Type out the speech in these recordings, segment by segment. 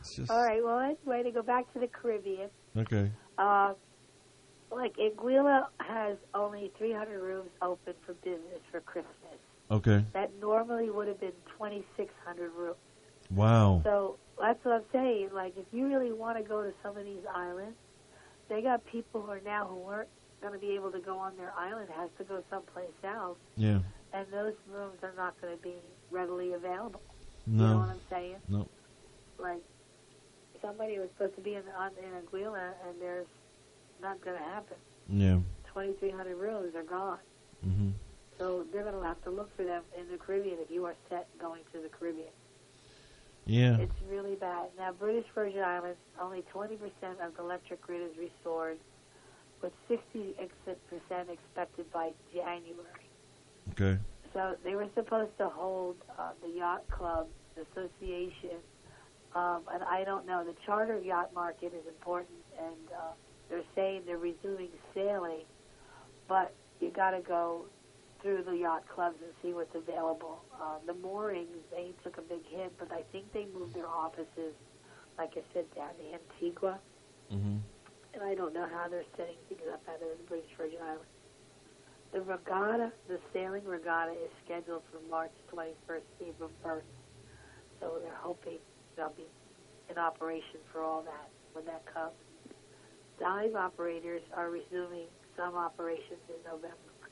just... All right, well, anyway, to go back to the Caribbean. Okay. Like, Anguilla has only 300 rooms open for business for Christmas. Okay. That normally would have been 2,600 rooms. Wow. So that's what I'm saying. Like, if you really want to go to some of these islands, they got people who weren't going to be able to go on their island, has to go someplace else. Yeah. And those rooms are not going to be readily available. No. You know what I'm saying? No. Like, somebody was supposed to be in Anguilla, and there's not going to happen. Yeah. 2,300 rooms are gone. Mm-hmm. So they're going to have to look for them in the Caribbean if you are set going to the Caribbean. Yeah. It's really bad. Now, British Virgin Islands, only 20% of the electric grid is restored, with 60% expected by January. Okay. So they were supposed to hold the Yacht Club Association, and I don't know. The charter yacht market is important, and they're saying they're resuming sailing, but you got to go through the yacht clubs and see what's available. The moorings, they took a big hit, but I think they moved their offices, like I said, down to Antigua. Mm-hmm. And I don't know how they're setting things up out of the British Virgin Islands. The regatta, the sailing regatta, is scheduled for March 21st, April 1st. So they're hoping they'll be in operation for all that when that comes. Dive operators are resuming some operations in November.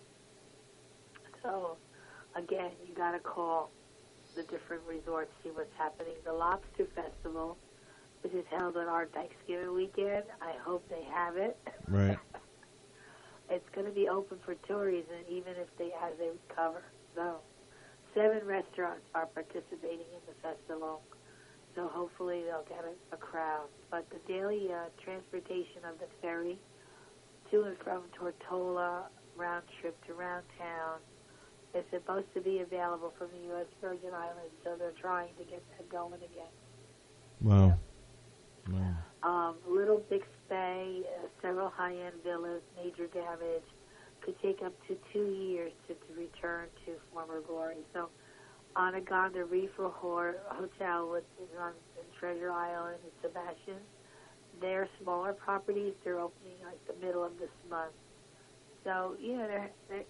So, again, you got to call the different resorts, see what's happening. The Lobster Festival, which is held on our Thanksgiving weekend, I hope they have it. Right. It's going to be open for tourism, even if as they recover. So, 7 restaurants are participating in the festival. So hopefully they'll get a crowd. But the daily transportation of the ferry to and from Tortola, round trip to Round Town, is supposed to be available from the U.S. Virgin Islands, so they're trying to get that going again. Wow. Yeah. Wow. Little Bix Bay, several high-end villas, major damage, could take up to 2 years to return to former glory. So Anaconda Reef Hotel, which is on Treasure Island in Sebastian, their smaller properties, they're opening like the middle of this month. So, they're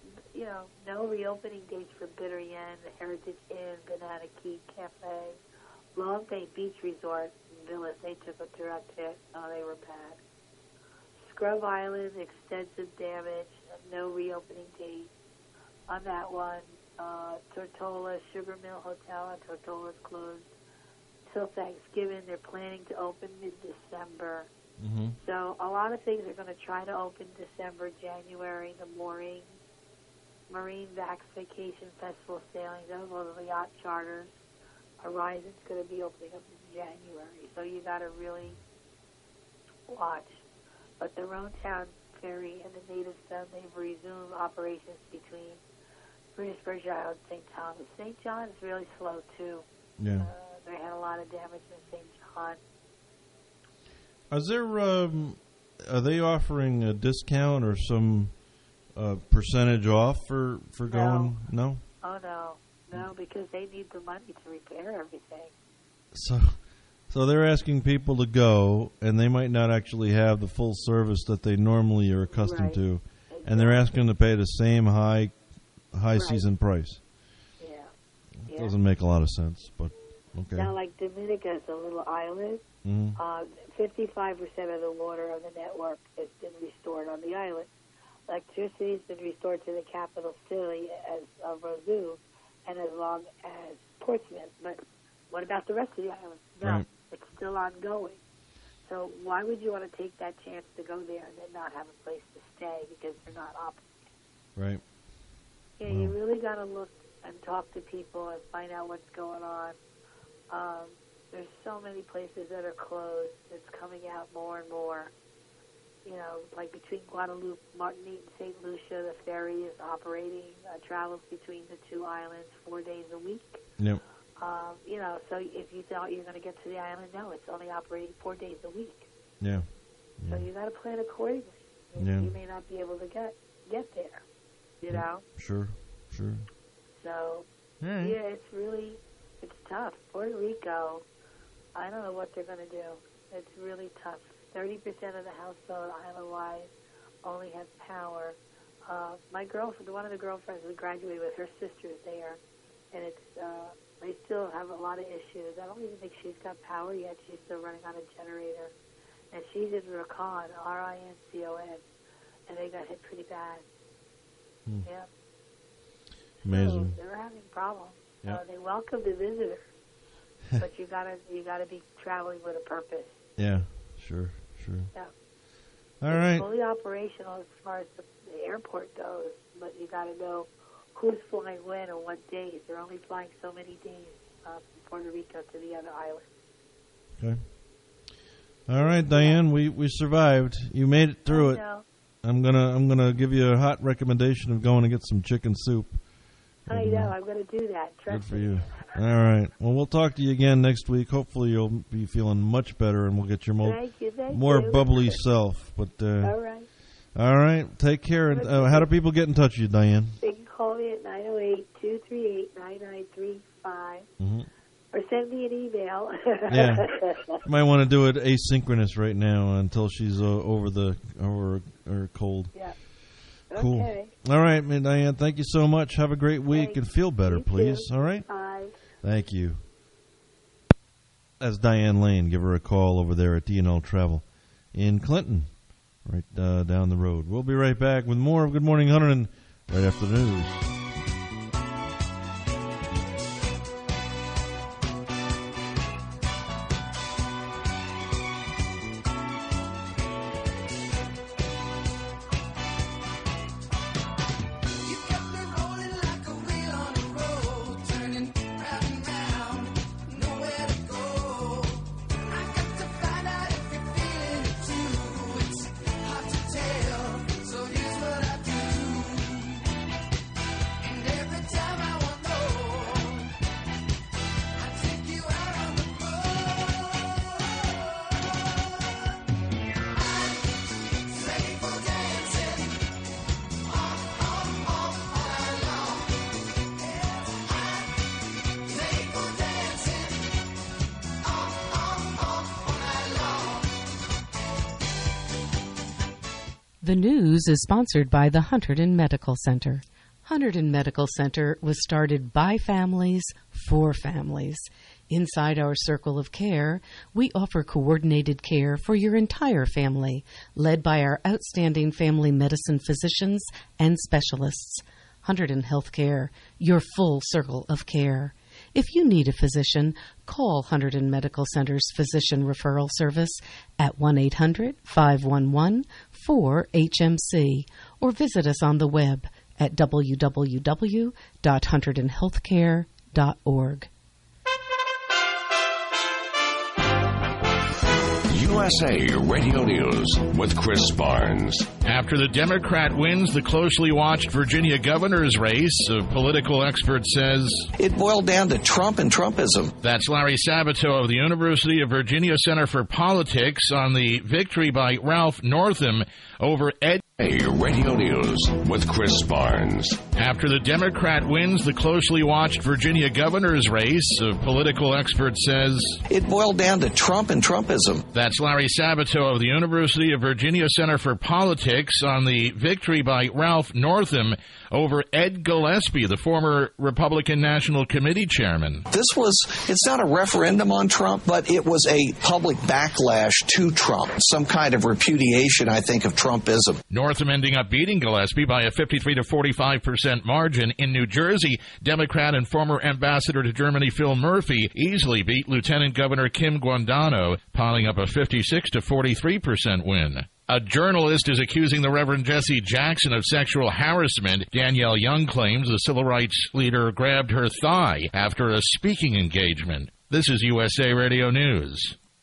no reopening dates for Bitter Yen, the Heritage Inn, Banana Key Cafe, Long Bay Beach Resort, and Villas. They took a direct hit. Oh, they were bad. Scrub Island, extensive damage, no reopening date on that one. Tortola, Sugar Mill Hotel at Tortola's closed till Thanksgiving. They're planning to open mid-December. Mm-hmm. So a lot of things are going to try to open December, January. The Marine Vax Vacation Festival sailing, those are the yacht charters. Horizon's going to be opening up in January. So you got to really watch. But the Roantown Ferry and the Native Sun, they've resumed operations between British Virgin Islands and St. Thomas. St. John is really slow, too. Yeah. They had a lot of damage in St. John. Is there, are they offering a discount or some percentage off for going? No? Oh, no. No, because they need the money to repair everything. So they're asking people to go, and they might not actually have the full service that they normally are accustomed to. Exactly. And they're asking to pay the same high season price. Yeah. It doesn't make a lot of sense, but okay. Now, like Dominica is a little island. 55% of the water of the network has been restored on the island. Electricity has been restored to the capital city of Roseau and as long as Portsmouth. But what about the rest of the island? No, right. It's still ongoing. So why would you want to take that chance to go there and then not have a place to stay because they're not operating? Right. Yeah, you really got to look and talk to people and find out what's going on. There's so many places that are closed. It's coming out more and more. Like between Guadalupe, Martinique, and St. Lucia, the ferry is operating, travels between the two islands 4 days a week. Yep. So if you thought you're going to get to the island, no, it's only operating 4 days a week. Yeah. So you got to plan accordingly. Yeah. You may not be able to get there, you know? Sure. So, it's tough. Puerto Rico, I don't know what they're going to do. It's really tough. 30% of the household island-wide only has power. My girlfriend, one of the girlfriends we graduated with, her sister's there, and they still have a lot of issues. I don't even think she's got power yet. She's still running on a generator. And she's in Rincon, R-I-N-C-O-N, and they got hit pretty bad. Yeah. Amazing. So they're having problems. Yep. They welcome the visitors, but you gotta be traveling with a purpose. Yeah, sure. Yeah. All right. Fully operational as far as the airport goes, but you got to know who's flying when and what days. They're only flying so many days from Puerto Rico to the other islands. Okay. All right, Diane, we survived. You made it through it. I'm gonna give you a hot recommendation of going to get some chicken soup. I know. I'm going to do that. Trust Good for you. All right. Well, we'll talk to you again next week. Hopefully, you'll be feeling much better, and we'll get your more bubbly self. But all right. All right. Take care. And how do people get in touch with you, Diane? They can call me at 908-238-9935, or send me an email. Yeah. You might want to do it asynchronous right now until she's over her cold. Yeah. Cool. Okay. All right, Diane, thank you so much. Have a great week and feel better, please. Too. All right? Bye. Thank you. That's Diane Lane. Give her a call over there at D&L Travel in Clinton, right down the road. We'll be right back with more of Good Morning Hunterdon right after the news. The news is sponsored by the Hunterdon Medical Center. Hunterdon Medical Center was started by families for families. Inside our circle of care, we offer coordinated care for your entire family, led by our outstanding family medicine physicians and specialists. Hunterdon Healthcare, your full circle of care. If you need a physician, call Hunterdon Medical Center's Physician Referral Service at 1-800-511-4HMC or visit us on the web at www.hunterdonhealthcare.org. USA Radio News with Chris Barnes. After the Democrat wins the closely watched Virginia governor's race, a political expert says it boiled down to Trump and Trumpism. That's Larry Sabato of the University of Virginia Center for Politics on the victory by Ralph Northam over Ed. Radio News with Chris Barnes. After the Democrat wins the closely watched Virginia governor's race, a political expert says it boiled down to Trump and Trumpism. That's Larry Sabato of the University of Virginia Center for Politics on the victory by Ralph Northam over Ed Gillespie, the former Republican National Committee chairman. It's not a referendum on Trump, but it was a public backlash to Trump, some kind of repudiation, I think, of Trumpism. Northam ending up beating Gillespie by a 53 to 45% margin. In New Jersey, Democrat and former ambassador to Germany Phil Murphy easily beat Lieutenant Governor Kim Guandano, piling up a 56 to 43% win. A journalist is accusing the Reverend Jesse Jackson of sexual harassment. Danielle Young claims the civil rights leader grabbed her thigh after a speaking engagement. This is USA Radio News.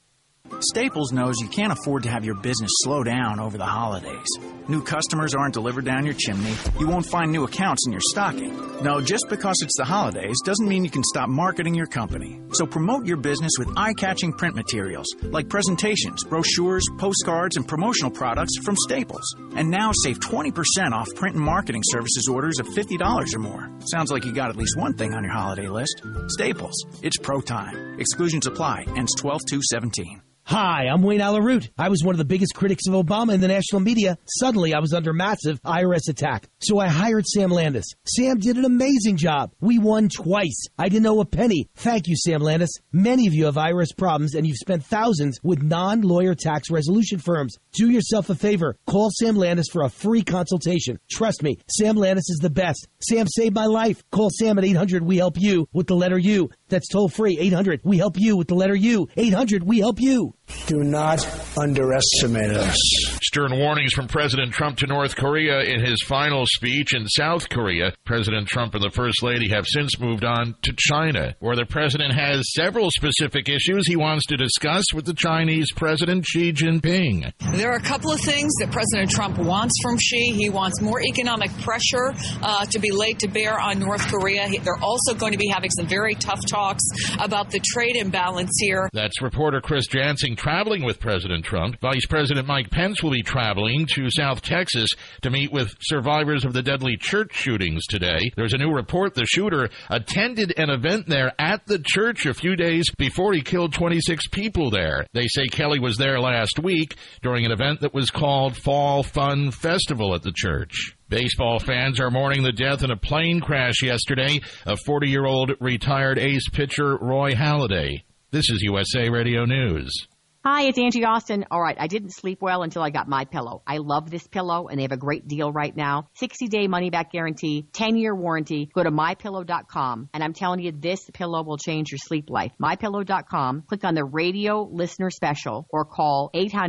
Staples knows you can't afford to have your business slow down over the holidays. New customers aren't delivered down your chimney. You won't find new accounts in your stocking. No, just because it's the holidays doesn't mean you can stop marketing your company. So promote your business with eye-catching print materials like presentations, brochures, postcards, and promotional products from Staples. And now save 20% off print and marketing services orders of $50 or more. Sounds like you got at least one thing on your holiday list. Staples. It's pro time. Exclusions apply. Ends 12/2/17. Hi, I'm Wayne Alaroot. I was one of the biggest critics of Obama in the national media. Suddenly, I was under massive IRS attack. So I hired Sam Landis. Sam did an amazing job. We won twice. I didn't owe a penny. Thank you, Sam Landis. Many of you have IRS problems, and you've spent thousands with non-lawyer tax resolution firms. Do yourself a favor. Call Sam Landis for a free consultation. Trust me, Sam Landis is the best. Sam saved my life. Call Sam at 800-WE-HELP-YOU with the letter U. That's toll free. 800-WE-HELP-YOU with the letter U. 800-WE-HELP-YOU. Do not underestimate us. Stern warnings from President Trump to North Korea in his final speech in South Korea. President Trump and the First Lady have since moved on to China, where the president has several specific issues he wants to discuss with the Chinese President Xi Jinping. There are a couple of things that President Trump wants from Xi. He wants more economic pressure to be laid to bear on North Korea. They're also going to be having some very tough talks about the trade imbalance here. That's reporter Chris Jansing traveling with President Trump. Vice President Mike Pence will be traveling to South Texas to meet with survivors of the deadly church shootings today. There's a new report the shooter attended an event there at the church a few days before he killed 26 people there. They say Kelly was there last week during an event that was called Fall Fun Festival at the church. Baseball fans are mourning the death in a plane crash yesterday of 40-year-old retired ace pitcher Roy Halladay. This is USA Radio News. Hi, it's Angie Austin. All right, I didn't sleep well until I got MyPillow. I love this pillow, and they have a great deal right now. 60-day money-back guarantee, 10-year warranty. Go to MyPillow.com, and I'm telling you, this pillow will change your sleep life. MyPillow.com. Click on the radio listener special or call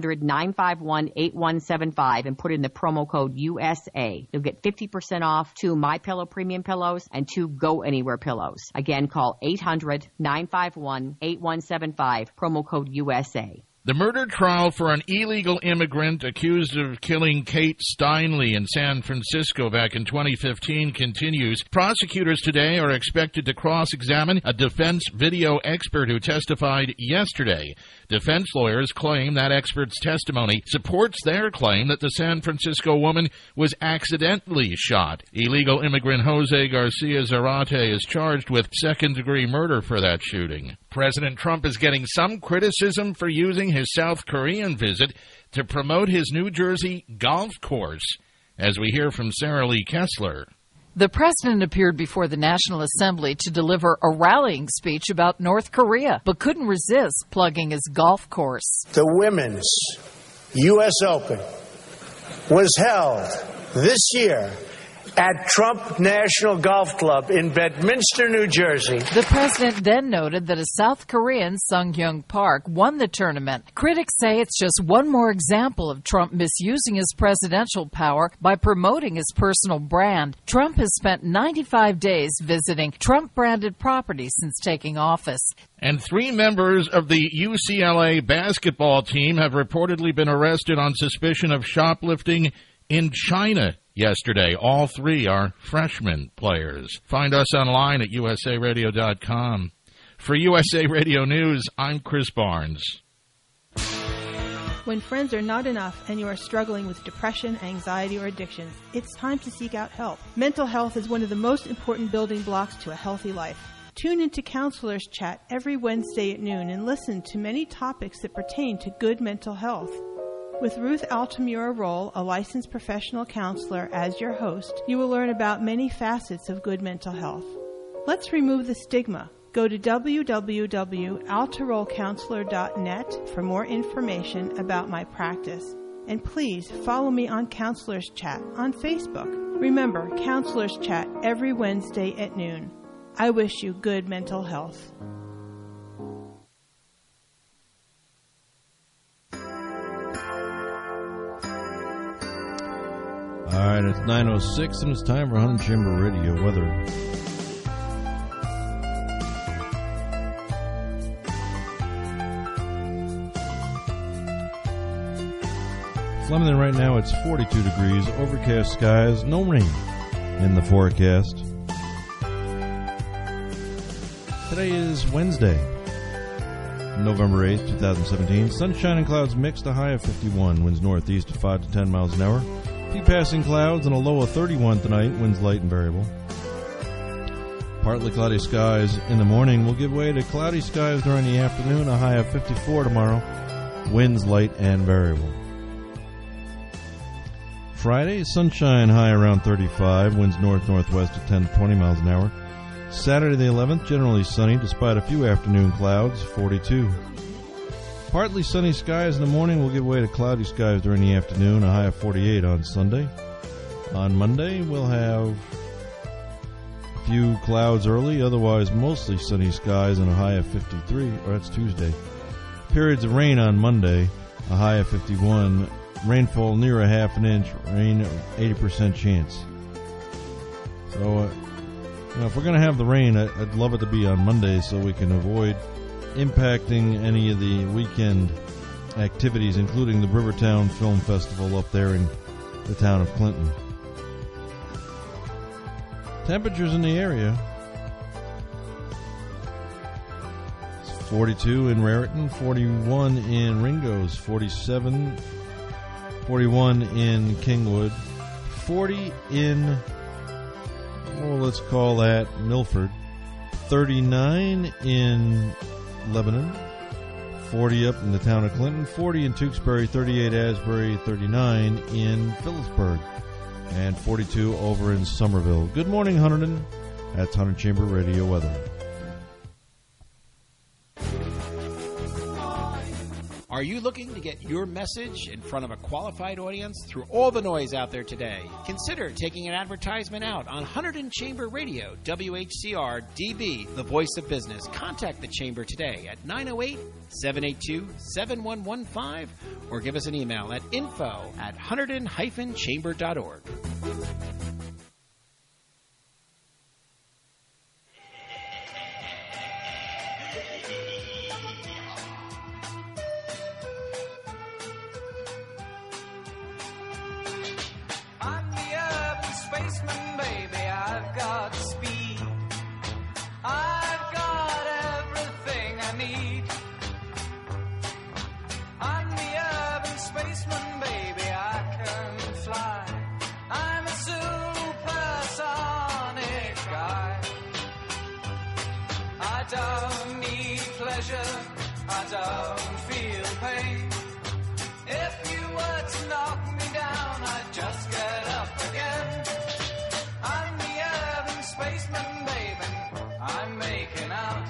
800-951-8175 and put in the promo code USA. You'll get 50% off 2 MyPillow premium pillows and 2 Go Anywhere pillows. Again, call 800-951-8175, promo code USA. The murder trial for an illegal immigrant accused of killing Kate Steinle in San Francisco back in 2015 continues. Prosecutors today are expected to cross-examine a defense video expert who testified yesterday. Defense lawyers claim that expert's testimony supports their claim that the San Francisco woman was accidentally shot. Illegal immigrant Jose Garcia Zarate is charged with second-degree murder for that shooting. President Trump is getting some criticism for using his South Korean visit to promote his New Jersey golf course, as we hear from Sarah Lee Kessler. The president appeared before the National Assembly to deliver a rallying speech about North Korea, but couldn't resist plugging his golf course. The Women's U.S. Open was held this year at Trump National Golf Club in Bedminster, New Jersey. The president then noted that a South Korean, Sunghyun Park, won the tournament. Critics say it's just one more example of Trump misusing his presidential power by promoting his personal brand. Trump has spent 95 days visiting Trump-branded properties since taking office. And 3 members of the UCLA basketball team have reportedly been arrested on suspicion of shoplifting in China yesterday. All 3 are freshman players. Find us online at usaradio.com. For USA Radio News, I'm Chris Barnes. When friends are not enough and you are struggling with depression, anxiety, or addiction, it's time to seek out help. Mental health is one of the most important building blocks to a healthy life. Tune into Counselors Chat every Wednesday at noon and listen to many topics that pertain to good mental health. With Ruth Altamura-Roll, a licensed professional counselor, as your host, you will learn about many facets of good mental health. Let's remove the stigma. Go to www.altarollcounselor.net for more information about my practice. And please follow me on Counselors Chat on Facebook. Remember, Counselors Chat every Wednesday at noon. I wish you good mental health. All right, it's 9:06 and it's time for Hunt Chamber Radio weather. Flemington right now it's 42 degrees, overcast skies, no rain in the forecast. Today is Wednesday, November 8th, 2017. Sunshine and clouds mixed, a high of 51, winds northeast at 5 to 10 miles an hour. A few passing clouds and a low of 31 tonight, winds light and variable. Partly cloudy skies in the morning will give way to cloudy skies during the afternoon, a high of 54 tomorrow, winds light and variable. Friday, sunshine, high around 35, winds north-northwest at 10 to 20 miles an hour. Saturday the 11th, generally sunny despite a few afternoon clouds, 42. Partly sunny skies in the morning will give way to cloudy skies during the afternoon, a high of 48 on Sunday. On Monday, we'll have a few clouds early, otherwise mostly sunny skies and a high of 53, or that's Tuesday. Periods of rain on Monday, a high of 51. Rainfall near a half an inch, rain 80% chance. So, if we're going to have the rain, I'd love it to be on Monday so we can avoid impacting any of the weekend activities, including the Rivertown Film Festival up there in the town of Clinton. Temperatures in the area: 42 in Raritan, 41 in Ringgoes, 47, 41 in Kingwood, 40 in, well, let's call that Milford, 39 in Lebanon, 40 up in the town of Clinton, 40 in Tewksbury, 38 Asbury, 39 in Phillipsburg, and 42 over in Somerville. Good morning, Hunterdon. That's Hunter Chamber Radio weather. Are you looking to get your message in front of a qualified audience through all the noise out there today? Consider taking an advertisement out on Hunterdon Chamber Radio, WHCR DB, the voice of business. Contact the Chamber today at 908-782-7115 or give us an email at info@hunterdon-chamber.org. I don't feel pain. If you were to knock me down, I'd just get up again. I'm the urban spaceman, baby. I'm making out.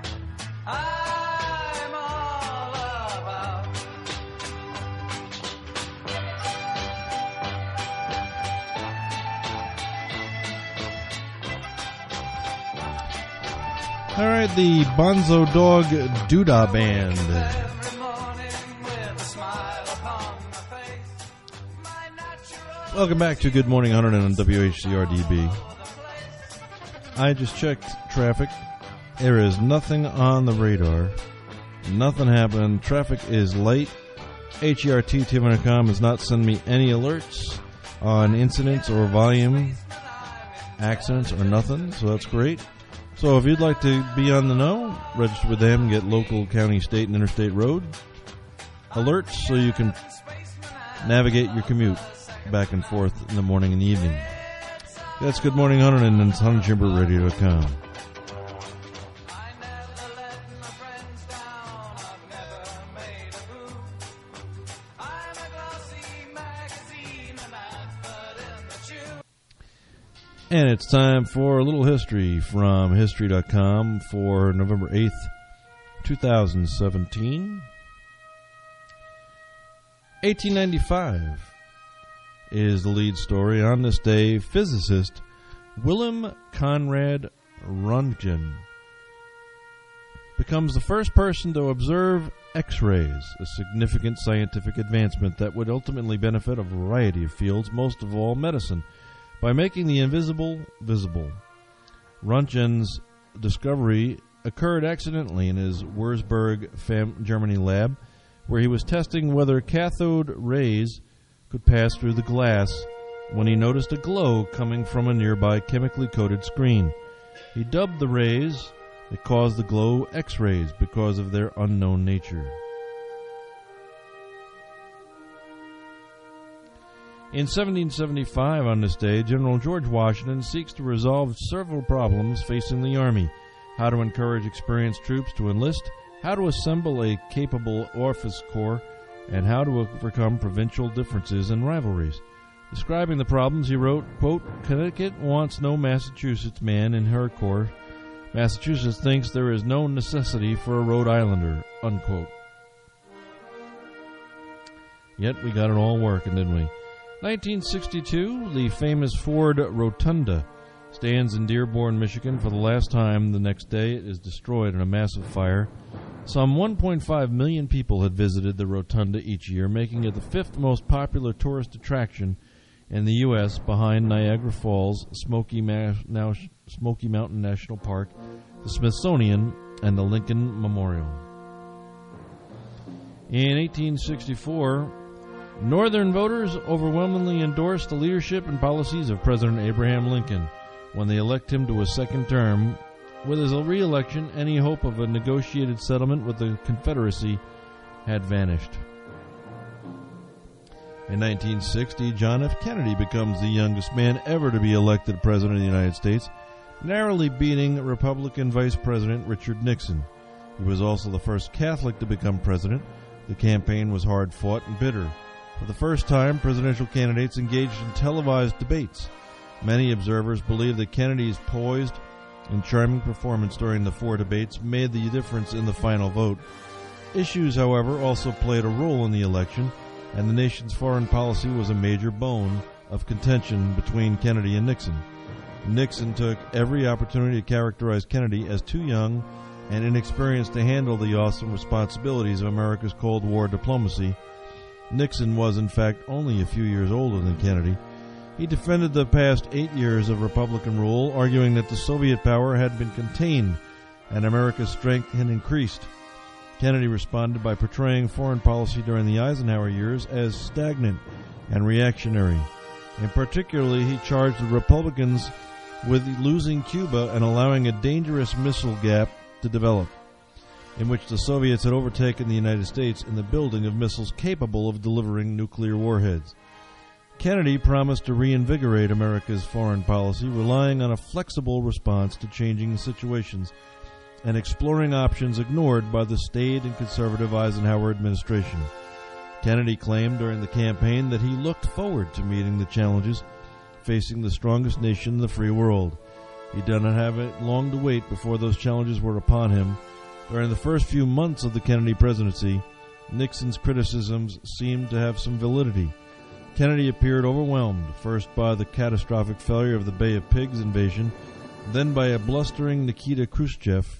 I'm all about. All right, the Bonzo Dog Doodah Band. Welcome back to Good Morning Hunter on WHCR-DB. I just checked traffic. There is nothing on the radar. Nothing happened. Traffic is light. HERT Tim.com has not sent me any alerts on incidents or volume accidents or nothing, so that's great. So if you'd like to be on the know, register with them, get local, county, state, and interstate road alerts so you can navigate your commute back and forth in the morning and the evening. That's Good Morning Hunter, and it's HunterChamberRadio.com. And it's time for a little history from History.com for November 8th, 2017. 1895 is the lead story. On this day, physicist Willem Conrad Röntgen becomes the first person to observe X-rays, a significant scientific advancement that would ultimately benefit a variety of fields, most of all medicine, by making the invisible visible. Röntgen's discovery occurred accidentally in his Würzburg, Germany lab, where he was testing whether cathode rays could pass through the glass when he noticed a glow coming from a nearby chemically coated screen. He dubbed the rays that caused the glow X-rays because of their unknown nature. In 1775, on this day, General George Washington seeks to resolve several problems facing the Army: how to encourage experienced troops to enlist, how to assemble a capable officer corps, and how to overcome provincial differences and rivalries. Describing the problems, he wrote, quote, "Connecticut wants no Massachusetts man in her corps. Massachusetts thinks there is no necessity for a Rhode Islander," unquote. Yet we got it all working, didn't we? 1962, the famous Ford Rotunda stands in Dearborn, Michigan for the last time. The next day it is destroyed in a massive fire. Some 1.5 million people had visited the Rotunda each year, making it the fifth most popular tourist attraction in the U.S. behind Niagara Falls, Smoky Mountain National Park, the Smithsonian, and the Lincoln Memorial. In 1864, Northern voters overwhelmingly endorsed the leadership and policies of President Abraham Lincoln when they elect him to a second term. With his re-election, any hope of a negotiated settlement with the Confederacy had vanished. In 1960, John F. Kennedy becomes the youngest man ever to be elected President of the United States, narrowly beating Republican Vice President Richard Nixon. He was also the first Catholic to become president. The campaign was hard-fought and bitter. For the first time, presidential candidates engaged in televised debates. Many observers believe that Kennedy's poised and charming performance during the 4 debates made the difference in the final vote. Issues, however, also played a role in the election, and the nation's foreign policy was a major bone of contention between Kennedy and Nixon. Nixon took every opportunity to characterize Kennedy as too young and inexperienced to handle the awesome responsibilities of America's Cold War diplomacy. Nixon was, in fact, only a few years older than Kennedy. He defended the past 8 years of Republican rule, arguing that the Soviet power had been contained and America's strength had increased. Kennedy responded by portraying foreign policy during the Eisenhower years as stagnant and reactionary. And particularly, he charged the Republicans with losing Cuba and allowing a dangerous missile gap to develop, in which the Soviets had overtaken the United States in the building of missiles capable of delivering nuclear warheads. Kennedy promised to reinvigorate America's foreign policy, relying on a flexible response to changing situations and exploring options ignored by the staid and conservative Eisenhower administration. Kennedy claimed during the campaign that he looked forward to meeting the challenges facing the strongest nation in the free world. He did not have it long to wait before those challenges were upon him. During the first few months of the Kennedy presidency, Nixon's criticisms seemed to have some validity. Kennedy appeared overwhelmed, first by the catastrophic failure of the Bay of Pigs invasion, then by a blustering Nikita Khrushchev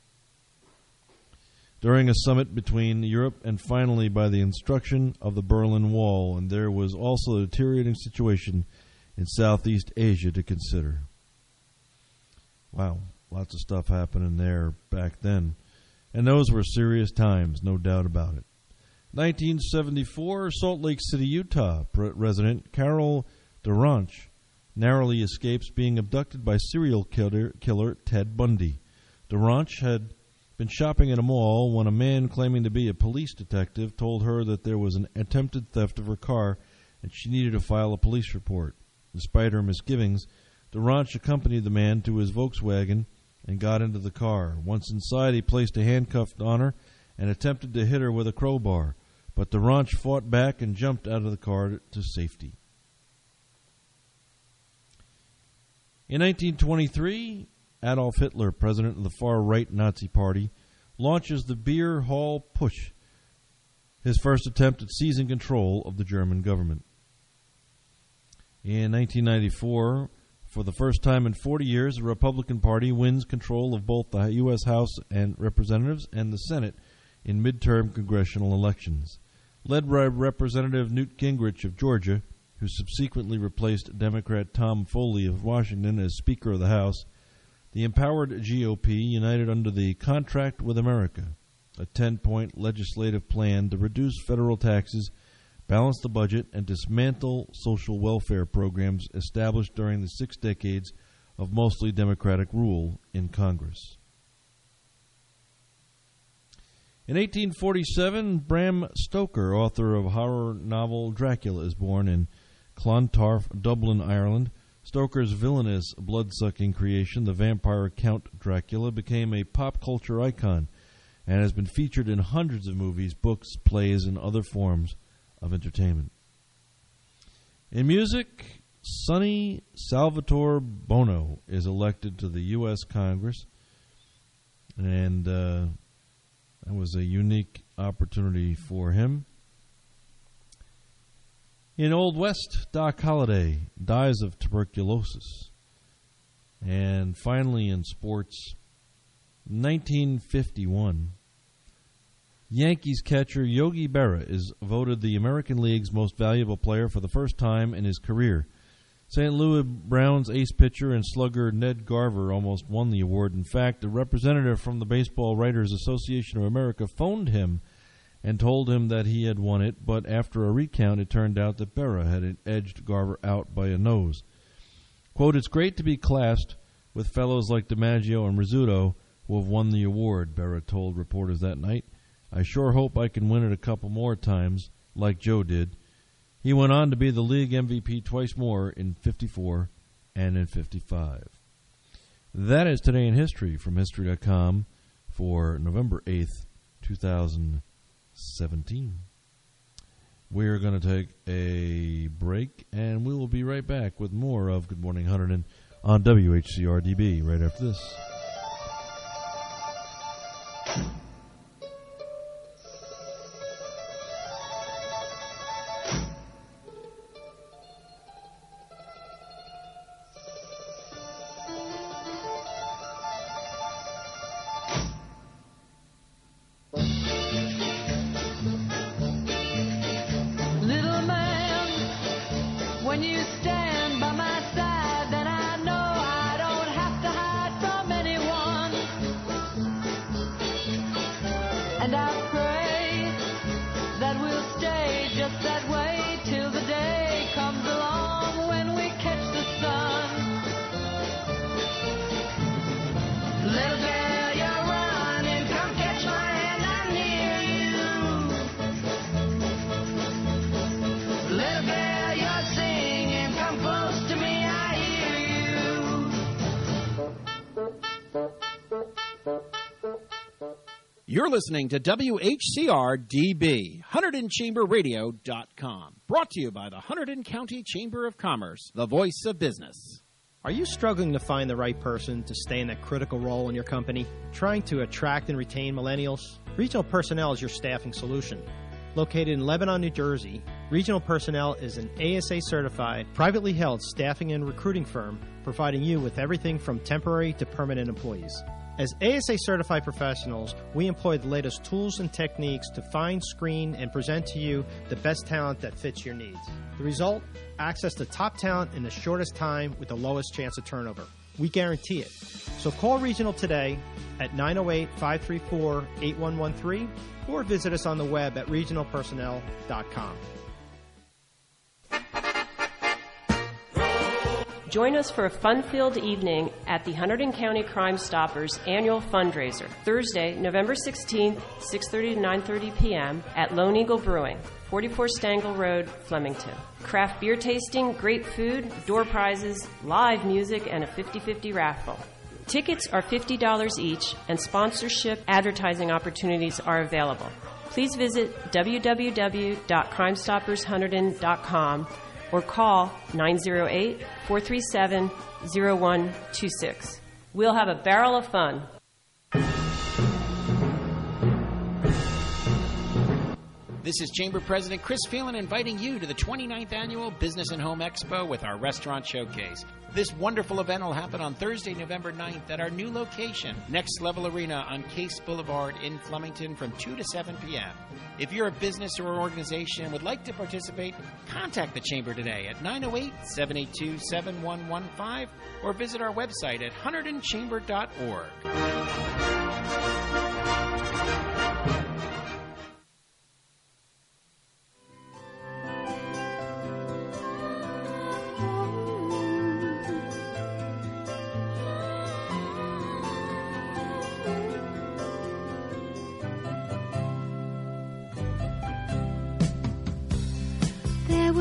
during a summit between Europe, and finally by the construction of the Berlin Wall. And there was also a deteriorating situation in Southeast Asia to consider. Wow, lots of stuff happening there back then. And those were serious times, no doubt about it. 1974, Salt Lake City, Utah resident Carol DeRanch narrowly escapes being abducted by serial killer Ted Bundy. DeRanch had been shopping at a mall when a man claiming to be a police detective told her that there was an attempted theft of her car and she needed to file a police report. Despite her misgivings, DeRanch accompanied the man to his Volkswagen and got into the car. Once inside, he placed a handcuff on her and attempted to hit her with a crowbar, but DeRanch fought back and jumped out of the car to safety. In 1923, Adolf Hitler, president of the far-right Nazi Party, launches the Beer Hall Putsch, his first attempt at seizing control of the German government. In 1994, for the first time in 40 years, the Republican Party wins control of both the U.S. House and Representatives and the Senate in midterm congressional elections. Led by Representative Newt Gingrich of Georgia, who subsequently replaced Democrat Tom Foley of Washington as Speaker of the House, the empowered GOP united under the Contract with America, a 10-point legislative plan to reduce federal taxes balance the budget, and dismantle social welfare programs established during the 6 decades of mostly Democratic rule in Congress. In 1847, Bram Stoker, author of horror novel Dracula, is born in Clontarf, Dublin, Ireland. Stoker's villainous, blood-sucking creation, the vampire Count Dracula, became a pop culture icon and has been featured in hundreds of movies, books, plays, and other forms of entertainment. In music, Sonny Salvatore Bono is elected to the U.S. Congress, and that was a unique opportunity for him. In Old West, Doc Holliday dies of tuberculosis. And finally in sports, 1951, Yankees catcher Yogi Berra is voted the American League's most valuable player for the first time in his career. St. Louis Browns ace pitcher and slugger Ned Garver almost won the award. In fact, a representative from the Baseball Writers Association of America phoned him and told him that he had won it, but after a recount, it turned out that Berra had edged Garver out by a nose. Quote, "It's great to be classed with fellows like DiMaggio and Rizzuto who have won the award," Berra told reporters that night. "I sure hope I can win it a couple more times, like Joe did." He went on to be the league MVP twice more in 54 and in 55. That is Today in History from History.com for November 8th, 2017. We are going to take a break, and we will be right back with more of Good Morning Hunterdon on WHCR-DB right after this. You're listening to WHCR-DB, HunterdonChamberRadio.com. Brought to you by the Hunterdon County Chamber of Commerce, the voice of business. Are you struggling to find the right person to stay in that critical role in your company? Trying to attract and retain millennials? Regional Personnel is your staffing solution. Located in Lebanon, New Jersey, Regional Personnel is an ASA-certified, privately held staffing and recruiting firm providing you with everything from temporary to permanent employees. As ASA-certified professionals, we employ the latest tools and techniques to find, screen, and present to you the best talent that fits your needs. The result? Access to top talent in the shortest time with the lowest chance of turnover. We guarantee it. So call Regional today at 908-534-8113 or visit us on the web at regionalpersonnel.com. Join us for a fun-filled evening at the Hunterdon County Crime Stoppers annual fundraiser, Thursday, November 16th, 6:30 to 9:30 p.m. at Lone Eagle Brewing, 44 Stangl Road, Flemington. Craft beer tasting, great food, door prizes, live music, and a 50-50 raffle. Tickets are $50 each, and sponsorship advertising opportunities are available. Please visit www.crimestoppershunterdon.com or call 908-437-0126. We'll have a barrel of fun. This is Chamber President Chris Phelan inviting you to the 29th Annual Business and Home Expo with our Restaurant Showcase. This wonderful event will happen on Thursday, November 9th at our new location, Next Level Arena on Case Boulevard in Flemington from 2 to 7 p.m. If you're a business or organization and would like to participate, contact the Chamber today at 908-782-7115 or visit our website at HunterdonChamber.org.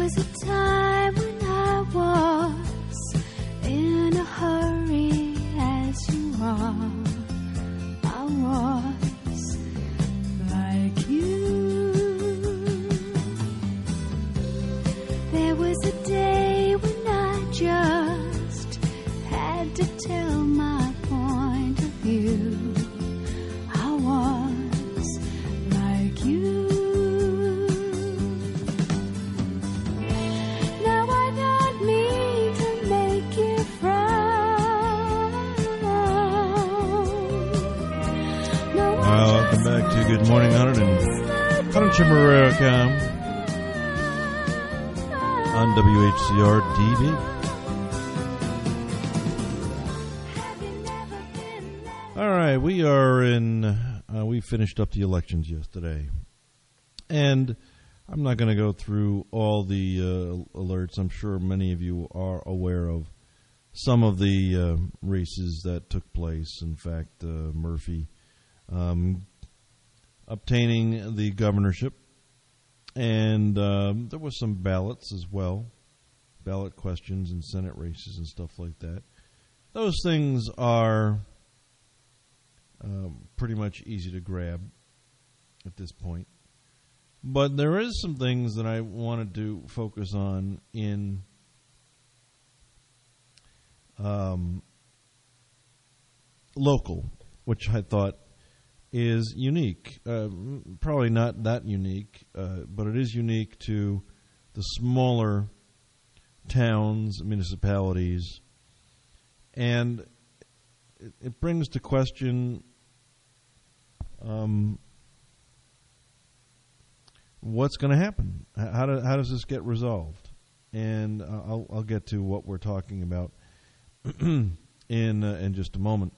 was a time when I was in a hurry as you are. I was like you. There was a day when I just had to tell my point of view. I was like you. Now I don't mean to make you frown. No, Welcome back to Good Morning 100 Chimera.com on WHCR DB. All right, we are in. We finished up the elections yesterday, and I'm not going to go through all the alerts. I'm sure many of you are aware of some of the races that took place. In fact, Murphy obtaining the governorship, and there was some ballots as well, ballot questions and Senate races and stuff like that. Those things are pretty much easy to grab at this point. But there is some things that I wanted to focus on in local, which I thought is unique. Probably not that unique, but it is unique to the smaller towns, municipalities, and it brings to question what's going to happen. How does this get resolved? And I'll get to what we're talking about in just a moment.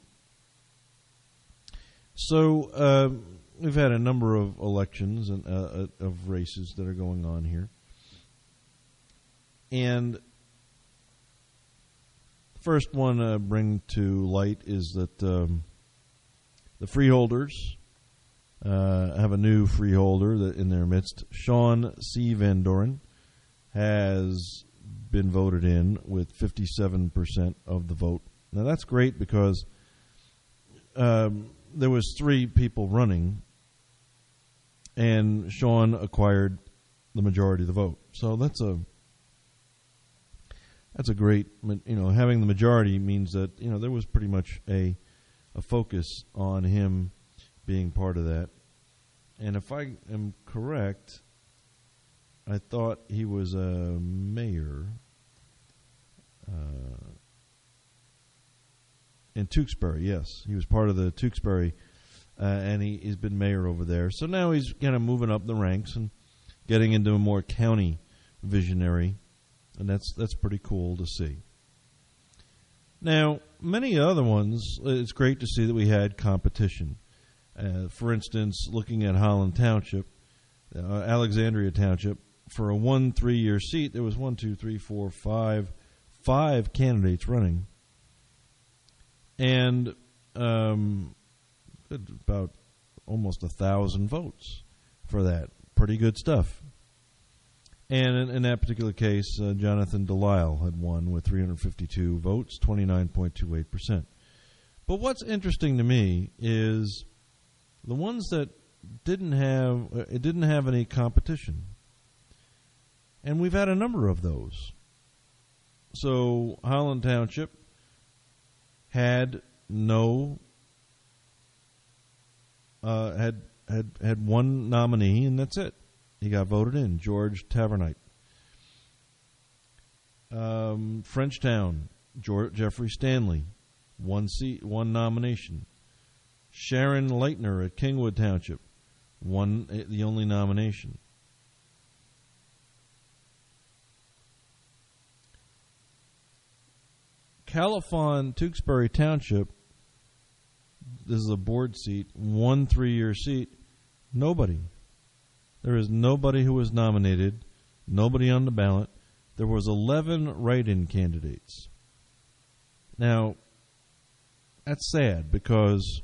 So we've had a number of elections and of races that are going on here, and the first one I bring to light is that the freeholders have a new freeholder that in their midst. Sean C. Van Doren has been voted in with 57% of the vote. Now that's great because there was 3 people running, and Sean acquired the majority of the vote. So that's a great, having the majority means that, there was pretty much a focus on him being part of that. And if I am correct, I thought he was a mayor in Tewksbury. Yes, he was part of the Tewksbury, and he's been mayor over there. So now he's kind of moving up the ranks and getting into a more county visionary, and that's pretty cool to see. Now, many other ones, it's great to see that we had competition. For instance, looking at Holland Township, Alexandria Township, for a 3-year seat, there was 5 candidates running, and about almost 1,000 votes for that. Pretty good stuff. And in that particular case, Jonathan Delisle had won with 352 votes, 29.28%. But what's interesting to me is the ones that didn't have any competition. And we've had a number of those. So Holland Township had no had one nominee, and that's it. He got voted in, George Tavernite. Frenchtown, Jeffrey Stanley, 1 seat, 1 nomination. Sharon Leitner at Kingwood Township, the only nomination. Califon, Tewksbury Township, this is a board seat, 1 3-year seat, nobody. There is nobody who was nominated, nobody on the ballot. There was 11 write-in candidates. Now, that's sad because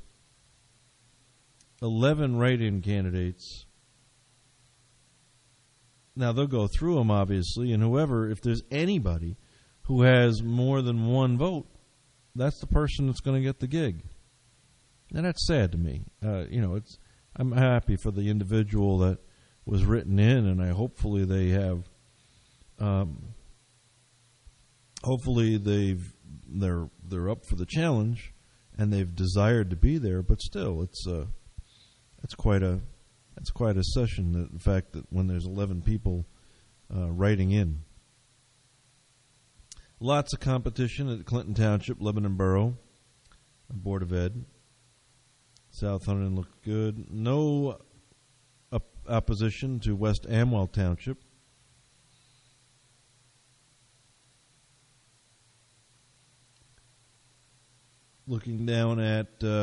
11 write-in candidates Now, they'll go through them, obviously, and whoever, if there's anybody who has more than one vote, that's the person that's going to get the gig. And that's sad to me. I'm happy for the individual that was written in, and hopefully they have, they're up for the challenge, and they've desired to be there. But still, it's quite a session. The fact that when there's 11 people writing in, lots of competition at Clinton Township, Lebanon Borough, Board of Ed. South Hunterdon looked good. No opposition to West Amwell Township. Looking down at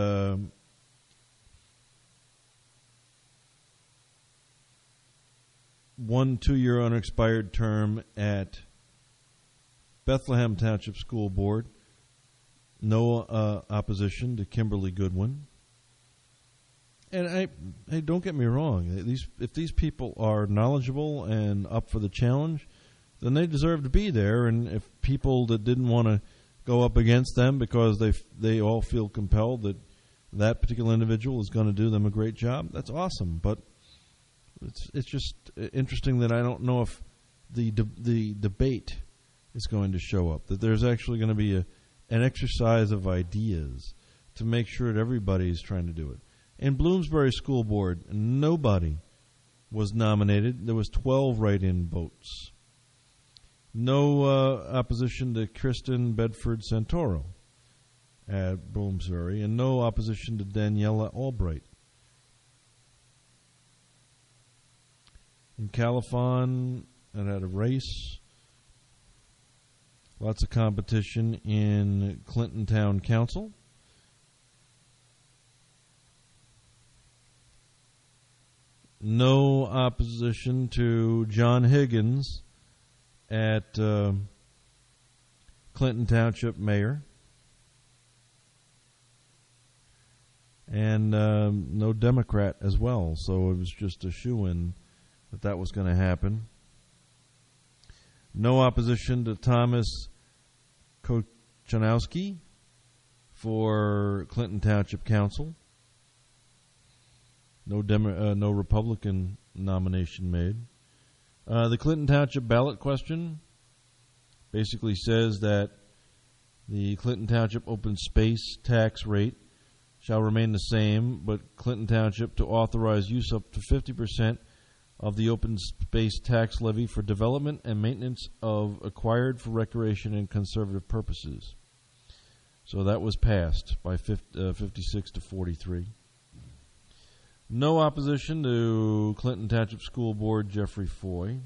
one 2-year unexpired term at Bethlehem Township School Board. No opposition to Kimberly Goodwin. And I don't get me wrong. If these people are knowledgeable and up for the challenge, then they deserve to be there. And if people that didn't want to go up against them because they all feel compelled that that particular individual is going to do them a great job, that's awesome. But it's just interesting that I don't know if the debate is going to show up, that there's actually going to be an exercise of ideas to make sure that everybody's trying to do it. In Bloomsbury School Board, nobody was nominated. There was 12 write-in votes. No opposition to Kristen Bedford Santoro at Bloomsbury, and no opposition to Daniela Albright. In Califon, it had a race. Lots of competition in Clinton Town Council. No opposition to John Higgins at Clinton Township Mayor. And no Democrat as well. So it was just a shoo-in that was going to happen. No opposition to Thomas Kochanowski for Clinton Township Council. No Republican nomination made. The Clinton Township ballot question basically says that the Clinton Township open space tax rate shall remain the same, but Clinton Township to authorize use up to 50% of the open space tax levy for development and maintenance of acquired for recreation and conservative purposes. So that was passed by 56 to 43. No opposition to Clinton Township School Board Jeffrey Foy.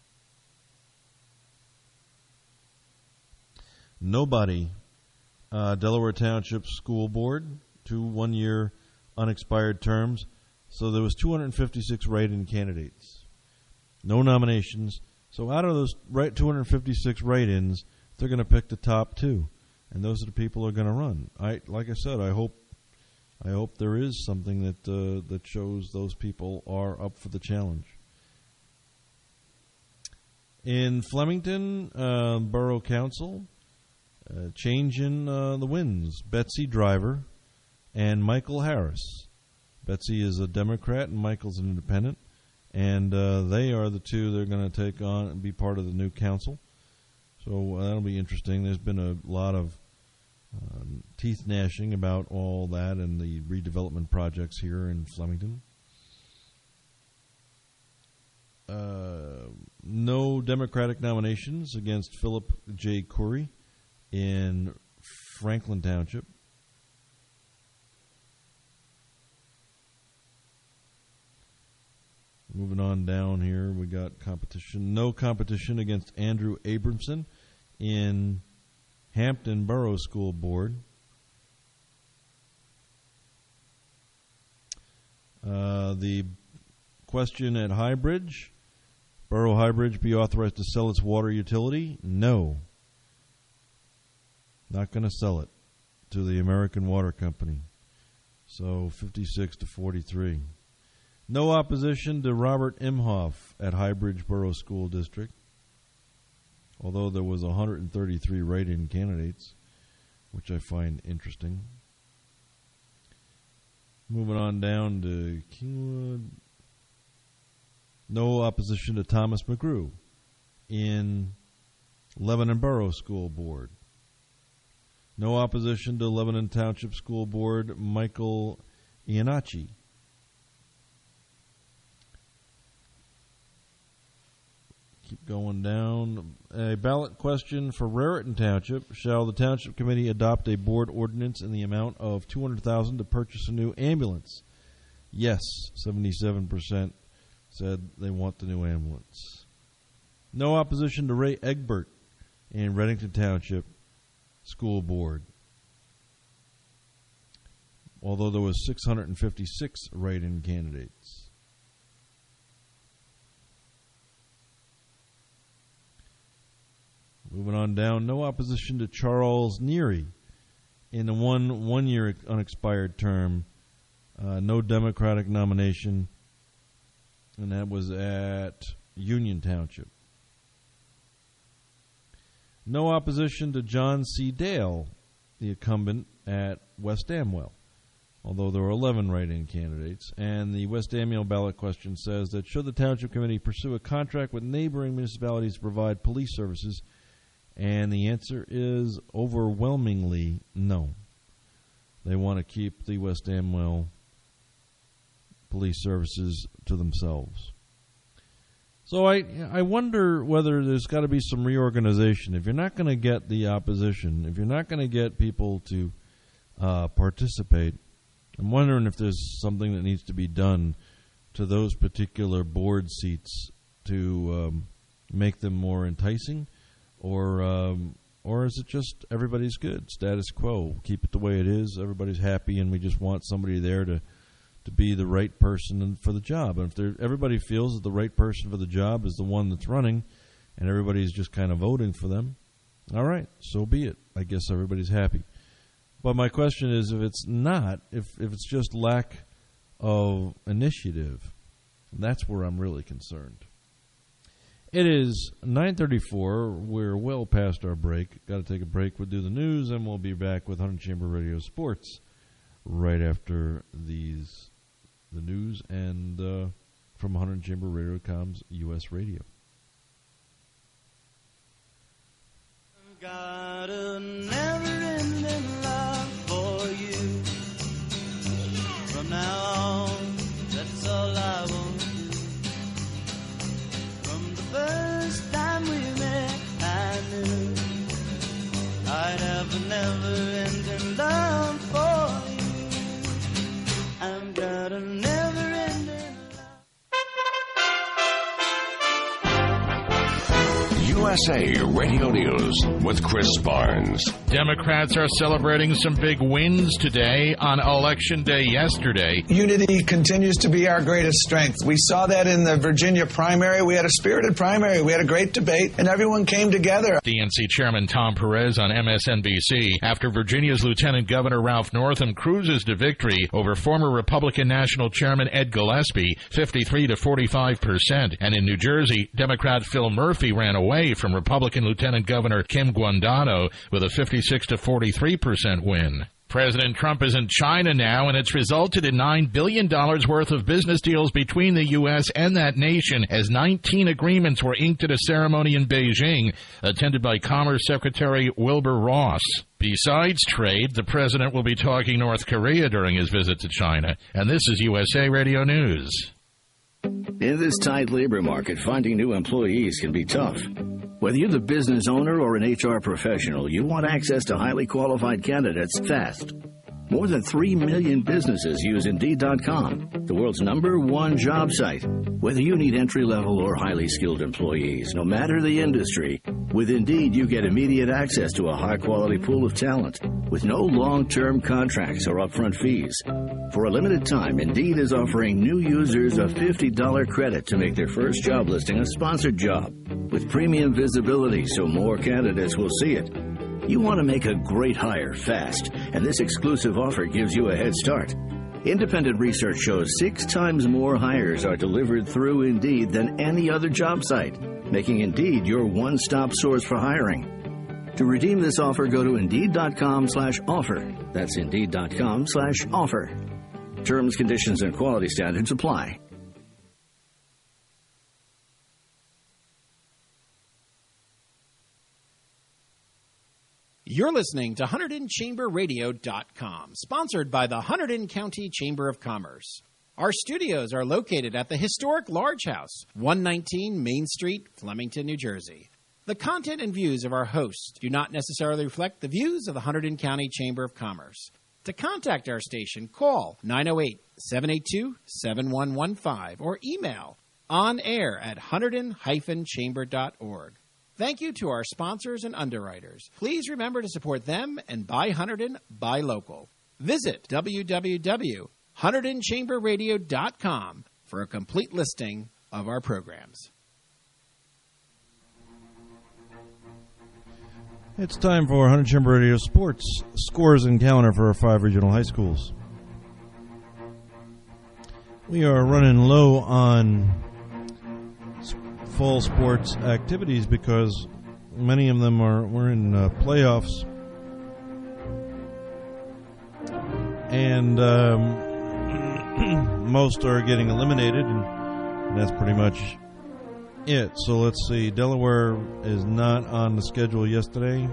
Nobody. Delaware Township School Board, 2 1-year unexpired terms. So there was 256 write-in candidates. No nominations. So out of those 256 write-ins, they're going to pick the top 2. And those are the people who are going to run. Like I said, I hope there is something that shows those people are up for the challenge. In Flemington, Borough Council, change in the wins. Betsy Driver and Michael Harris. Betsy is a Democrat and Michael's an independent. And they are the two that are going to take on and be part of the new council. So that'll be interesting. There's been a lot of teeth gnashing about all that and the redevelopment projects here in Flemington. No Democratic nominations against Philip J. Curry in Franklin Township. Moving on down here, we got competition. No competition against Andrew Abramson in Hampton Borough School Board. The question at Highbridge, Borough Highbridge be authorized to sell its water utility? No. Not going to sell it to the American Water Company. So 56 to 43. No opposition to Robert Imhoff at Highbridge Borough School District, although there was 133 write-in candidates, which I find interesting. Moving on down to Kingwood. No opposition to Thomas McGrew in Lebanon Borough School Board. No opposition to Lebanon Township School Board, Michael Iannacci. Keep going down. A ballot question for Raritan Township. Shall the Township Committee adopt a board ordinance in the amount of $200,000 to purchase a new ambulance? Yes, 77% said they want the new ambulance. No opposition to Ray Egbert in Reddington Township School Board, although there was 656 write-in candidates. Moving on down, no opposition to Charles Neary in the one-year unexpired term. No Democratic nomination, and that was at Union Township. No opposition to John C. Dale, the incumbent at West Amwell, although there were 11 write-in candidates. And the West Amwell ballot question says that should the Township Committee pursue a contract with neighboring municipalities to provide police services? And the answer is overwhelmingly no. They want to keep the West Amwell police services to themselves. So I wonder whether there's got to be some reorganization. If you're not going to get the opposition, if you're not going to get people to participate, I'm wondering if there's something that needs to be done to those particular board seats to make them more enticing, or is it just everybody's good, status quo, keep it the way it is, everybody's happy, and we just want somebody there to be the right person for the job. And if everybody feels that the right person for the job is the one that's running, and everybody's just kind of voting for them, all right, so be it. I guess everybody's happy. But my question is, if it's not, if it's just lack of initiative, that's where I'm really concerned. It is 9:34. We're well past our break. Got to take a break. We'll do the news, and we'll be back with 100 Chamber Radio Sports right after the news and from 100 Chamber Radio.com's U.S. Radio. Got a never-ending love for you. From now on, that's all I want to do. From the first time we met, I knew I'd have a never-ending love for you. I've got a never-ending USA Radio News with Chris Barnes. Democrats are celebrating some big wins today on Election Day yesterday. Unity continues to be our greatest strength. We saw that in the Virginia primary. We had a spirited primary. We had a great debate, and everyone came together. DNC Chairman Tom Perez on MSNBC after Virginia's Lieutenant Governor Ralph Northam cruises to victory over former Republican National Chairman Ed Gillespie, 53 to 45%. And in New Jersey, Democrat Phil Murphy ran away from Republican Lieutenant Governor Kim Guandano with a 56 to 43% win. President Trump is in China now, and it's resulted in $9 billion worth of business deals between the U.S. and that nation as 19 agreements were inked at a ceremony in Beijing, attended by Commerce Secretary Wilbur Ross. Besides trade, the president will be talking North Korea during his visit to China. And this is USA Radio News. In this tight labor market, finding new employees can be tough. Whether you're the business owner or an HR professional, you want access to highly qualified candidates fast. More than 3 million businesses use Indeed.com, the world's #1 job site. Whether you need entry-level or highly skilled employees, no matter the industry, with Indeed you get immediate access to a high-quality pool of talent with no long-term contracts or upfront fees. For a limited time, Indeed is offering new users a $50 credit to make their first job listing a sponsored job with premium visibility so more candidates will see it. You want to make a great hire fast, and this exclusive offer gives you a head start. Independent research shows 6 times more hires are delivered through Indeed than any other job site, making Indeed your one-stop source for hiring. To redeem this offer, go to Indeed.com/offer. That's Indeed.com/offer. Terms, conditions, and quality standards apply. You're listening to HunterdonChamberRadio.com, sponsored by the Hunterdon County Chamber of Commerce. Our studios are located at the historic Large House, 119 Main Street, Flemington, New Jersey. The content and views of our hosts do not necessarily reflect the views of the Hunterdon County Chamber of Commerce. To contact our station, call 908-782-7115 or email onair@hunterdon-chamber.org. Thank you to our sponsors and underwriters. Please remember to support them and buy Hunterdon, buy local. Visit www.HunterdonChamberRadio.com for a complete listing of our programs. It's time for Hunterdon Chamber Radio Sports scores and calendar for our 5 regional high schools. We are running low on fall sports activities because many of them we're in playoffs, and most are getting eliminated, and that's pretty much it. So let's see. Delaware is not on the schedule yesterday.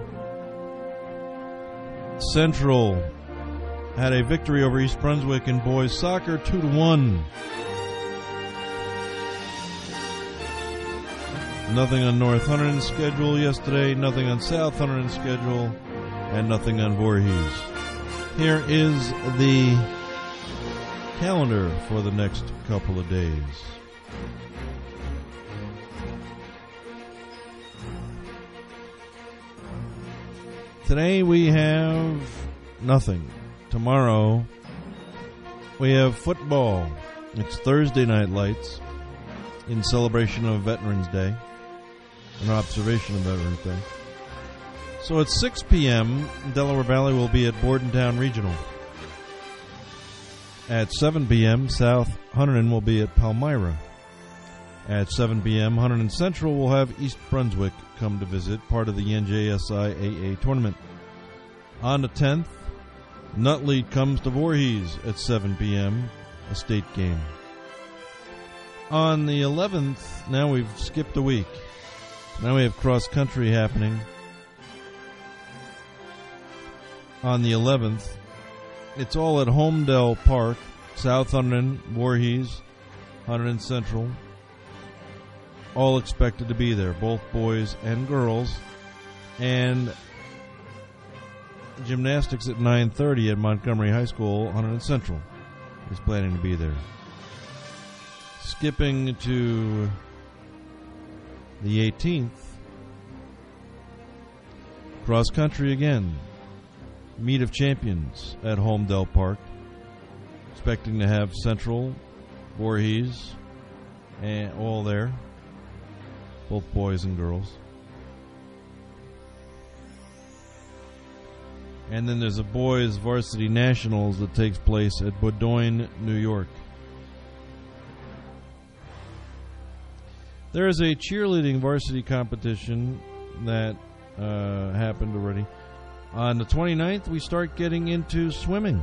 Central had a victory over East Brunswick in boys soccer, 2-1. Nothing on North Hunterdon's schedule yesterday, nothing on South Hunterdon's schedule, and nothing on Voorhees. Here is the calendar for the next couple of days. Today we have nothing. Tomorrow we have football. It's Thursday Night Lights in celebration of Veterans Day. An observation of Veterans Day. So at 6 p.m., Delaware Valley will be at Bordentown Regional. At 7 p.m., South Hunterdon will be at Palmyra. At 7 p.m., Hunterdon Central will have East Brunswick come to visit, part of the NJSI AA tournament. On the 10th, Nutley comes to Voorhees at 7 p.m., a state game. On the 11th, now we've skipped a week. Now we have cross-country happening. On the 11th, it's all at Homedale Park, South Hunterdon, Voorhees, Hunterdon Central. All expected to be there, both boys and girls. And gymnastics at 9:30 at Montgomery High School, Hunterdon Central is planning to be there. Skipping to the 18th, cross country again. Meet of Champions at Homedale Park. Expecting to have Central, Voorhees, and all there. Both boys and girls. And then there's a boys varsity nationals that takes place at Bowdoin, New York. There is a cheerleading varsity competition that happened already. On the 29th, we start getting into swimming.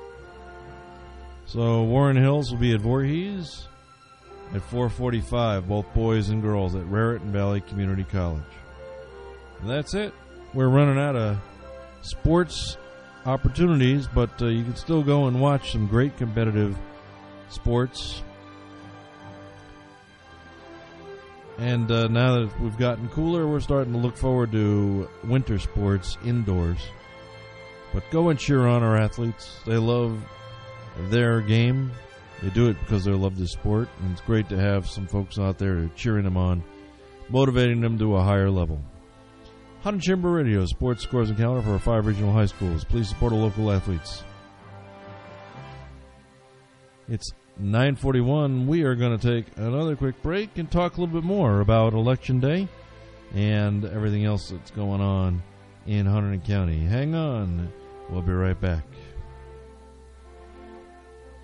So Warren Hills will be at Voorhees at 4:45, both boys and girls at Raritan Valley Community College. And that's it. We're running out of sports opportunities, but you can still go and watch some great competitive sports. And now that we've gotten cooler, we're starting to look forward to winter sports indoors. But go and cheer on our athletes. They love their game. They do it because they love this sport. And it's great to have some folks out there cheering them on, motivating them to a higher level. Hunterdon Chamber Radio, sports scores and calendar for our 5 regional high schools. Please support our local athletes. It's 9:41. We are going to take another quick break and talk a little bit more about Election Day and everything else that's going on in Hunterdon County. Hang on. We'll be right back.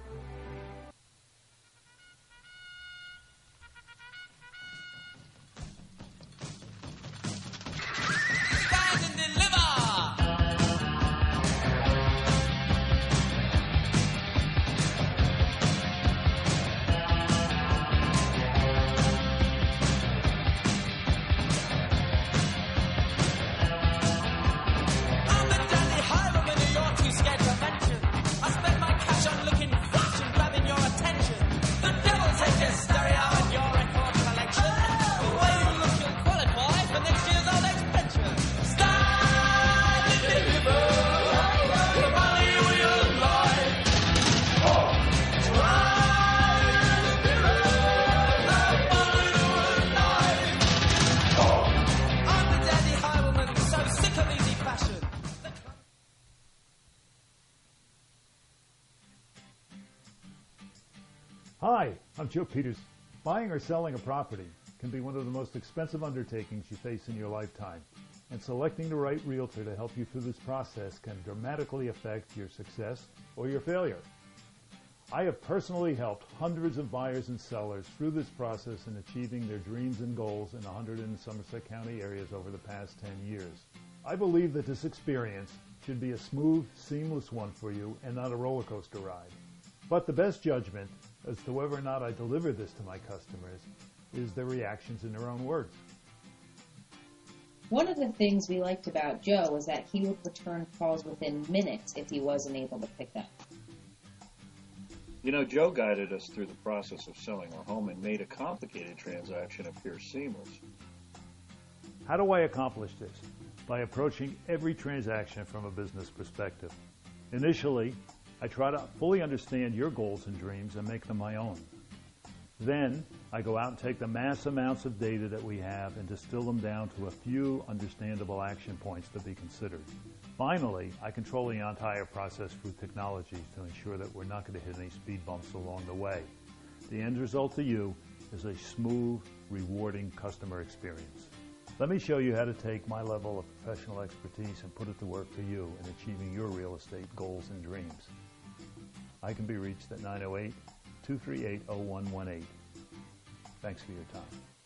I'm Joe Peters. Buying or selling a property can be one of the most expensive undertakings you face in your lifetime, and selecting the right realtor to help you through this process can dramatically affect your success or your failure. I have personally helped hundreds of buyers and sellers through this process in achieving their dreams and goals in 100 and Somerset County areas over the past 10 years. I believe that this experience should be a smooth, seamless one for you and not a roller coaster ride. But the best judgment as to whether or not I deliver this to my customers is their reactions in their own words. One of the things we liked about Joe was that he would return calls within minutes if he wasn't able to pick up. You know, Joe guided us through the process of selling our home and made a complicated transaction appear seamless. How do I accomplish this? By approaching every transaction from a business perspective. Initially, I try to fully understand your goals and dreams and make them my own. Then, I go out and take the mass amounts of data that we have and distill them down to a few understandable action points to be considered. Finally, I control the entire process through technology to ensure that we're not going to hit any speed bumps along the way. The end result to you is a smooth, rewarding customer experience. Let me show you how to take my level of professional expertise and put it to work for you in achieving your real estate goals and dreams. I can be reached at 908-238-0118. Thanks for your time.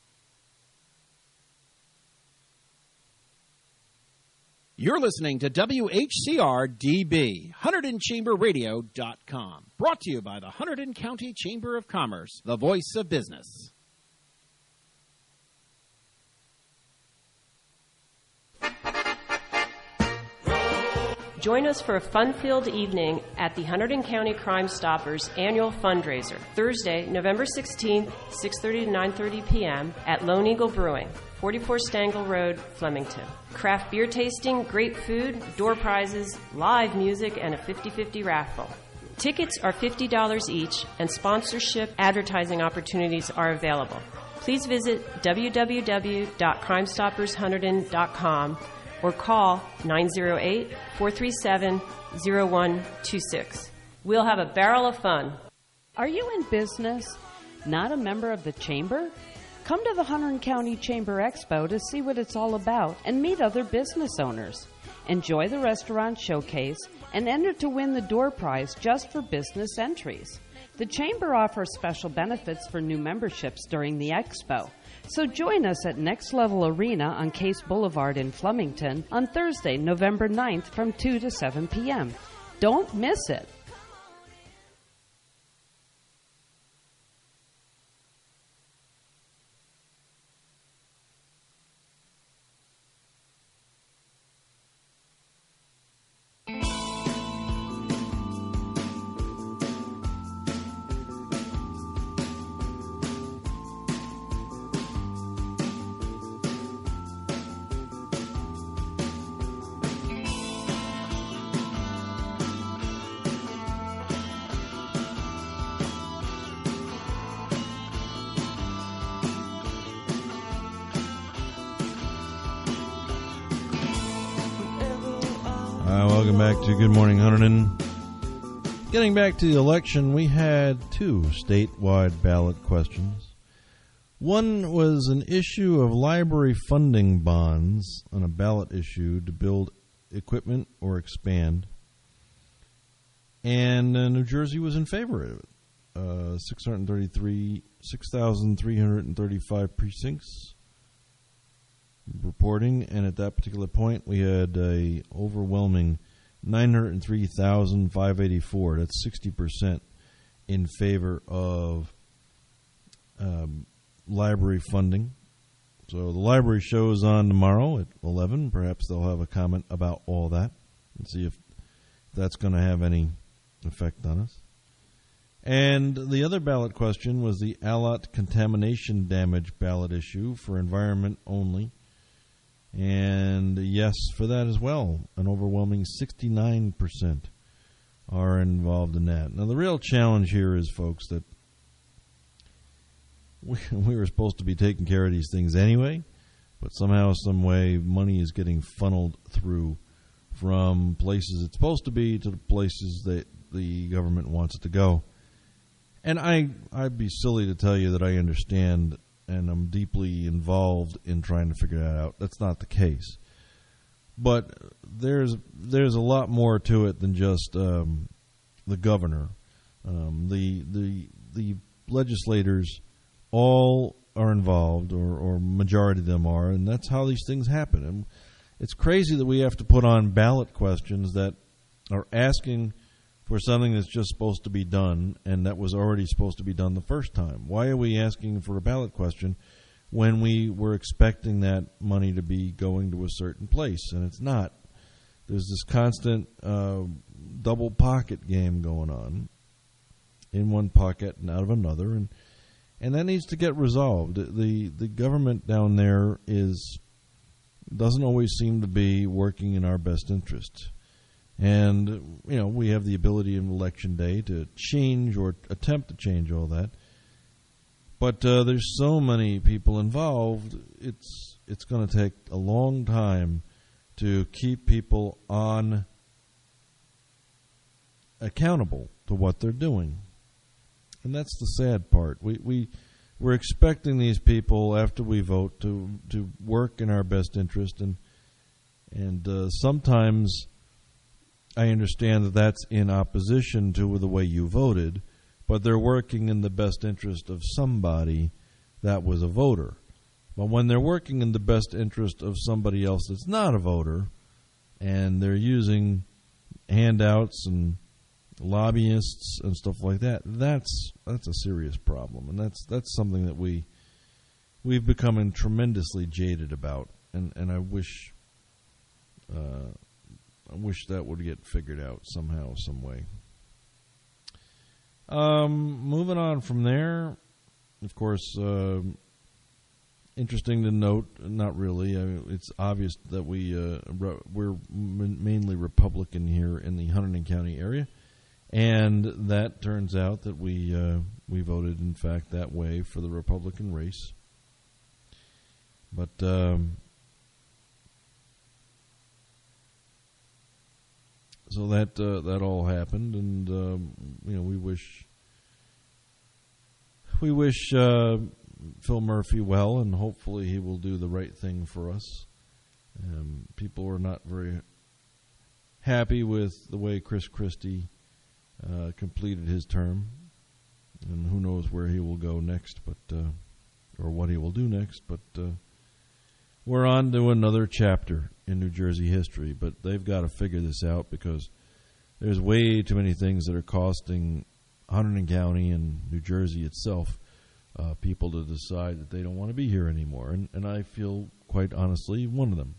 You're listening to WHCR-DB, HunterdonChamberRadio.com. Brought to you by the Hunterdon County Chamber of Commerce, the voice of business. Join us for a fun-filled evening at the Hunterdon County Crime Stoppers annual fundraiser, Thursday, November 16th, 6:30 to 9:30 p.m. at Lone Eagle Brewing, 44 Stangle Road, Flemington. Craft beer tasting, great food, door prizes, live music, and a 50-50 raffle. Tickets are $50 each, and sponsorship advertising opportunities are available. Please visit www.crimestoppershunterdon.com or call 908-437-0126. We'll have a barrel of fun. Are you in business? Not a member of the Chamber? Come to the Hunterdon County Chamber Expo to see what it's all about and meet other business owners. Enjoy the restaurant showcase and enter to win the door prize just for business entries. The Chamber offers special benefits for new memberships during the expo. So join us at Next Level Arena on Case Boulevard in Flemington on Thursday, November 9th from 2 to 7 p.m. Don't miss it. Welcome back to Good Morning Hunterdon. Getting back to the election, we had two statewide ballot questions. One was an issue of library funding bonds on a ballot issue to build equipment or expand. And New Jersey was in favor of it. 6,335 precincts reporting, and at that particular point we had a overwhelming 903,584. That's 60% in favor of library funding. So the library show is on tomorrow at 11. Perhaps they'll have a comment about all that and see if that's going to have any effect on us. And the other ballot question was the ALOT contamination damage ballot issue for environment only. And yes, for that as well, an overwhelming 69% are involved in that. Now, the real challenge here is, folks, that we were supposed to be taking care of these things anyway, but somehow, some way, money is getting funneled through from places it's supposed to be to the places that the government wants it to go. And I'd be silly to tell you that I understand and I'm deeply involved in trying to figure that out. That's not the case. But there's a lot more to it than just the governor. The legislators all are involved, or majority of them are, and that's how these things happen. And it's crazy that we have to put on ballot questions that are asking for something that's just supposed to be done and that was already supposed to be done the first time. Why are we asking for a ballot question when we were expecting that money to be going to a certain place, and it's not? There's this constant double pocket game going on, in one pocket and out of another, and that needs to get resolved. The government down there doesn't always seem to be working in our best interest. And, we have the ability on Election Day to change or attempt to change all that. But there's so many people involved, it's going to take a long time to keep people accountable to what they're doing. And that's the sad part. We're expecting these people, after we vote, to work in our best interest, and sometimes I understand that that's in opposition to the way you voted, but they're working in the best interest of somebody that was a voter. But when they're working in the best interest of somebody else that's not a voter, and they're using handouts and lobbyists and stuff like that, that's a serious problem, and that's something that we've become tremendously jaded about, and I wish that would get figured out somehow, some way. Moving on from there, of course, interesting to note, not really, it's obvious that we're mainly Republican here in the Hunterdon County area, and that turns out that we voted, in fact, that way for the Republican race. But so that all happened, and we wish Phil Murphy well, and hopefully he will do the right thing for us. People are not very happy with the way Chris Christie completed his term, and who knows where he will go next, or what he will do next. But we're on to another chapter in New Jersey history, but they've got to figure this out, because there's way too many things that are costing Hunterdon County and New Jersey itself people to decide that they don't want to be here anymore, and I feel, quite honestly, one of them.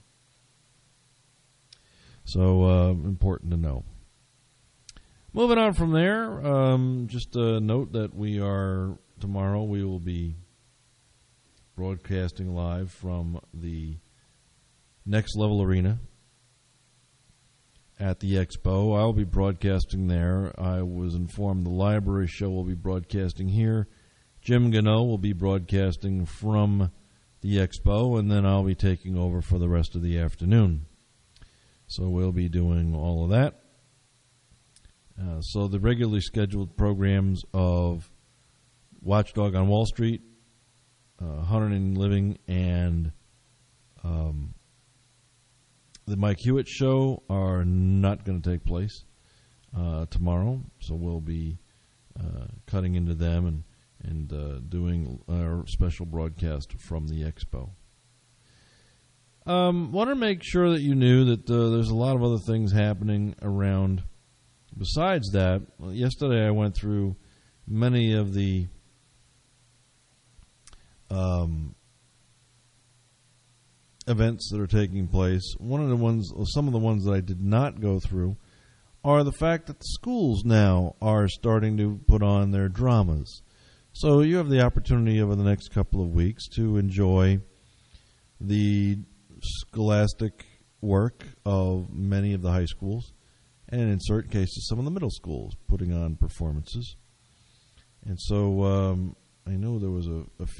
So important to know. Moving on from there, just a note that tomorrow we will be broadcasting live from the Next Level Arena at the Expo. I'll be broadcasting there. I was informed the library show will be broadcasting here. Jim Gano will be broadcasting from the Expo, and then I'll be taking over for the rest of the afternoon. So we'll be doing all of that. So the regularly scheduled programs of Watchdog on Wall Street, Hunterdon Living, and the Mike Hewitt Show are not going to take place tomorrow. So we'll be cutting into them and doing our special broadcast from the Expo. Want to make sure that you knew that there's a lot of other things happening around. Besides that, yesterday I went through many of the events that are taking place. Some of the ones that I did not go through are the fact that the schools now are starting to put on their dramas. So you have the opportunity over the next couple of weeks to enjoy the scholastic work of many of the high schools, and in certain cases some of the middle schools putting on performances. And so I know there was a few